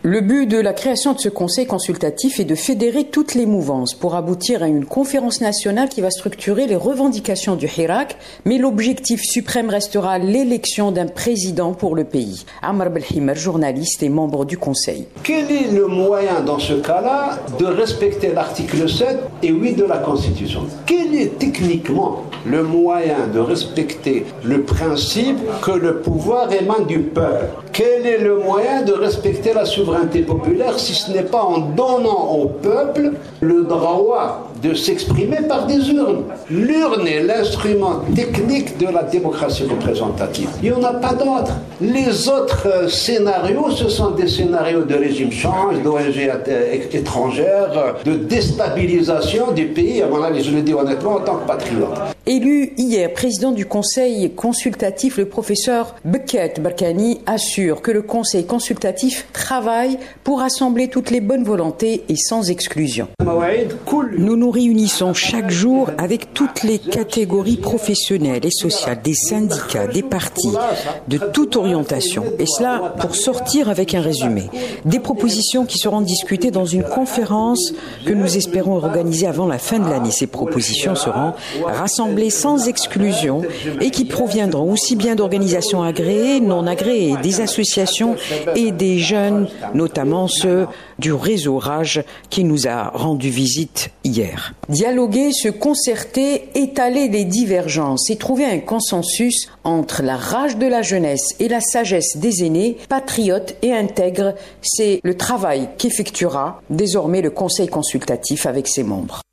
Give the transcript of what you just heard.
Le but de la création de ce conseil consultatif est de fédérer toutes les mouvances pour aboutir à une conférence nationale qui va structurer les revendications du Hirak, mais l'objectif suprême restera l'élection d'un président pour le pays. Amr Belhimer, journaliste et membre du conseil. Quel est le moyen dans ce cas-là de respecter l'article 7 et 8 de la Constitution? Quel est techniquement le moyen de respecter le principe que le pouvoir émane du peuple? Quel est le moyen de respecter la souveraineté populaire si ce n'est pas en donnant au peuple le droit de s'exprimer par des urnes? L'urne est l'instrument technique de la démocratie représentative. Il n'y en a pas d'autre. Les autres scénarios, ce sont des scénarios de régime change, d'ONG étrangères, de déstabilisation du pays. À mon avis, je le dis honnêtement en tant que patriote. Élu hier président du conseil consultatif, le professeur Beket Barkani assure que le conseil consultatif travaille pour rassembler toutes les bonnes volontés et sans exclusion. Nous nous réunissons chaque jour avec toutes les catégories professionnelles et sociales, des syndicats, des partis, de toute orientation. Et cela pour sortir avec un résumé. Des propositions qui seront discutées dans une conférence que nous espérons organiser avant la fin de l'année. Ces propositions seront rassemblées sans exclusion et qui proviendront aussi bien d'organisations agréées, non agréées, des associations et des jeunes, notamment ceux du réseau Rage qui nous a rendu visite hier. Dialoguer, se concerter, étaler les divergences et trouver un consensus entre la rage de la jeunesse et la sagesse des aînés, patriotes et intègres, c'est le travail qu'effectuera désormais le Conseil consultatif avec ses membres.